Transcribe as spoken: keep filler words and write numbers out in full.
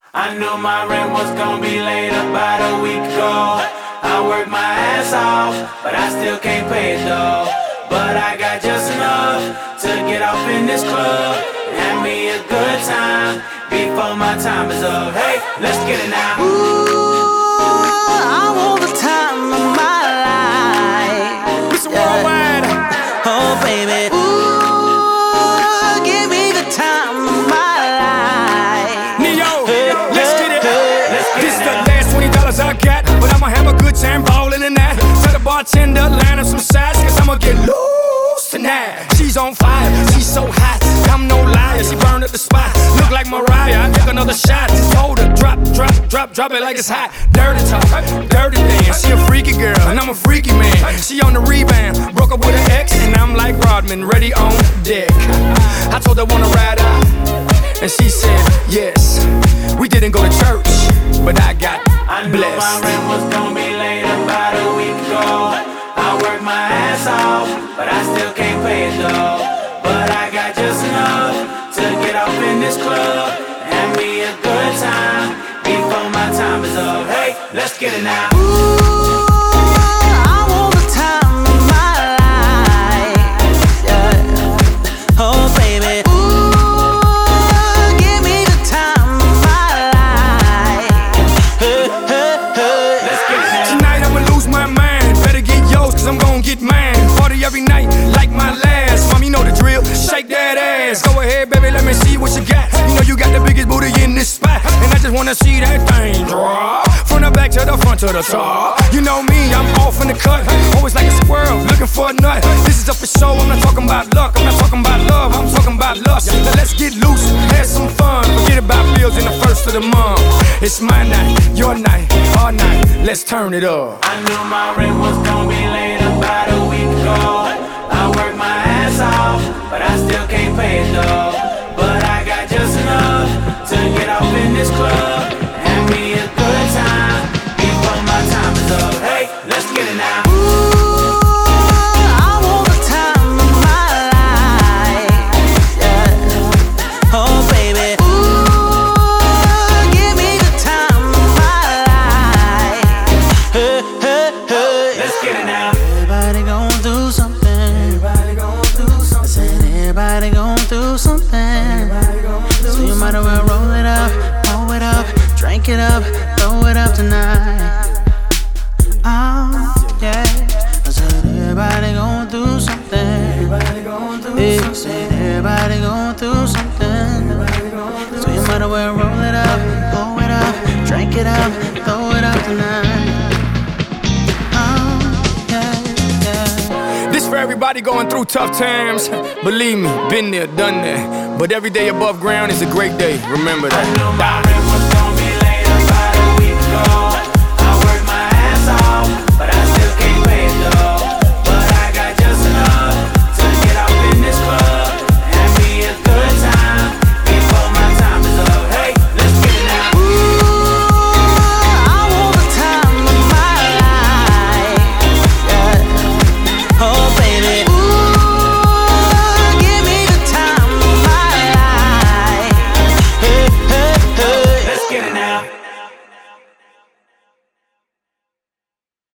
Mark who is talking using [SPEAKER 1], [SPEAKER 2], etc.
[SPEAKER 1] I knew my rent was gonna be late about a week ago. I worked my ass off, but I still can't pay it though. But I got just enough to get off in this club and have me a good time before my time is up. Hey, let's get it now.
[SPEAKER 2] Ooh, I want the time of my life.
[SPEAKER 3] Mister Worldwide.
[SPEAKER 2] Oh baby. Ooh, give me the time of my life.
[SPEAKER 3] Neo,
[SPEAKER 2] Hey,
[SPEAKER 3] let's get it.
[SPEAKER 2] hey,
[SPEAKER 1] Let's get
[SPEAKER 3] This
[SPEAKER 1] it
[SPEAKER 3] is the
[SPEAKER 1] now.
[SPEAKER 3] last twenty dollars I got, but I'ma have a good time ballin' in that. Tell the bartender, line up some sides, cause I'ma get loose tonight. She's on fire, she's so hot, I'm no liar, she burned up the spot. Look like Mariah, I take another shot. Told her, drop, drop, drop, drop it like it's hot. Dirty talk, dirty dance, she a freaky girl, and I'm a freaky man. She on the rebound, broke up with her ex, and I'm like Rodman, ready on deck. I told her wanna ride out, and she said yes. We didn't go to church, but I got
[SPEAKER 1] I knew my
[SPEAKER 3] blessed.
[SPEAKER 1] rent was gonna be late about a week ago. I worked my ass off, but I still can't pay it though. But I got just enough to get off in this club and have me a good time before my time is up. Hey, let's get it now.
[SPEAKER 2] Ooh, I want the time of my life. Yeah. Oh baby. Ooh, give me the time of my life. Hey, hey, hey.
[SPEAKER 1] Let's get it now.
[SPEAKER 3] Tonight I'ma lose my mind. Better get yours, cause I'm gon' get mine. Party every night, like my last. Mom, you know the drill. Shake that ass. Go ahead, baby, let me see what you got. You know you got the biggest booty in this spot, and I just wanna see that thing drop. From the back to the front to the top. You know me, I'm off in the cut. Always like a squirrel, looking for a nut. This is up for show, I'm not talking about luck. I'm not talking about love, I'm talking about lust. Now let's get loose, have some fun. Forget about bills in the first of the month. It's my night, your night, our night. Let's turn it up.
[SPEAKER 1] I knew my rent was gonna be late about a week ago. I worked my ass off, but I still can't pay it though. But I got just enough to get off in this club and have me a good time before my time is up. Hey, let's get it now.
[SPEAKER 2] Ooh, I want the time of my life. Yeah. Oh baby. Ooh, give me the time of my life. Hey, hey, hey.
[SPEAKER 1] Let's get it now.
[SPEAKER 2] Everybody gon' do something. Everybody gon' do something. I said everybody gon' do something. Everybody gon' do so you might as well roll it up, roll it up, drink it up, throw it up tonight. Oh yeah. I said everybody gon' do something. Everybody gon' do yeah, something. Said everybody gon' do something. Everybody gon' do so you might as well roll it up, blow it up, drink it up, throw it up tonight. Oh yeah, yeah.
[SPEAKER 3] This for everybody going through tough times. Believe me, been there, done that. But every day above ground is a great day. Remember
[SPEAKER 1] I knew my
[SPEAKER 3] that.
[SPEAKER 1] rent was gonna